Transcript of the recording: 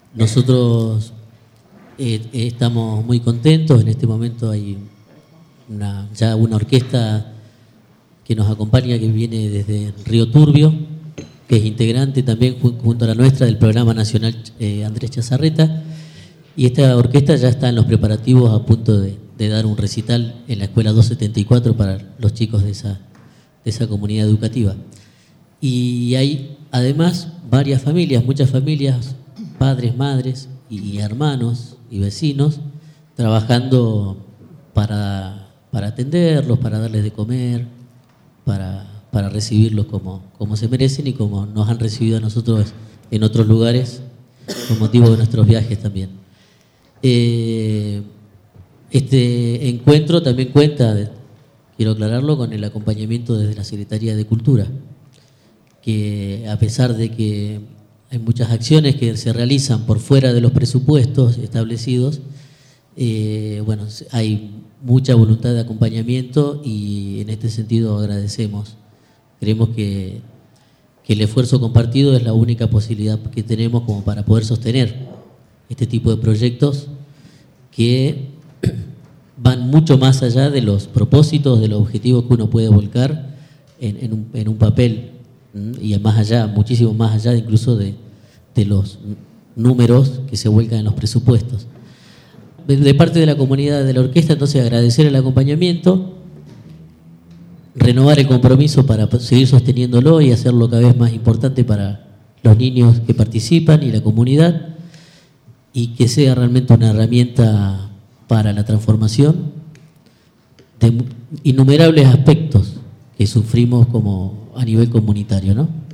Nosotros estamos muy contentos. En este momento hay ya una orquesta que nos acompaña, que viene desde Río Turbio, que es integrante también junto a la nuestra del Programa Nacional Andrés Chazarreta. Y esta orquesta ya está en los preparativos a punto de dar un recital en la Escuela 274 para los chicos de esa comunidad educativa. Y hay además varias familias, muchas familias, padres, madres y hermanos y vecinos, trabajando para atenderlos, para darles de comer, para recibirlos como se merecen y como nos han recibido a nosotros en otros lugares con motivo de nuestros viajes también. Este encuentro también cuenta, quiero aclararlo, con el acompañamiento desde la Secretaría de Cultura, que a pesar de que hay muchas acciones que se realizan por fuera de los presupuestos establecidos, bueno, hay mucha voluntad de acompañamiento y en este sentido agradecemos. Creemos que el esfuerzo compartido es la única posibilidad que tenemos como para poder sostener este tipo de proyectos que van mucho más allá de los propósitos, de los objetivos que uno puede volcar en un papel, y más allá, muchísimo más allá incluso de los números que se vuelcan en los presupuestos. De parte de la comunidad de la orquesta, entonces agradecer el acompañamiento, renovar el compromiso para seguir sosteniéndolo y hacerlo cada vez más importante para los niños que participan y la comunidad, y que sea realmente una herramienta para la transformación de innumerables aspectos que sufrimos como a nivel comunitario, ¿no?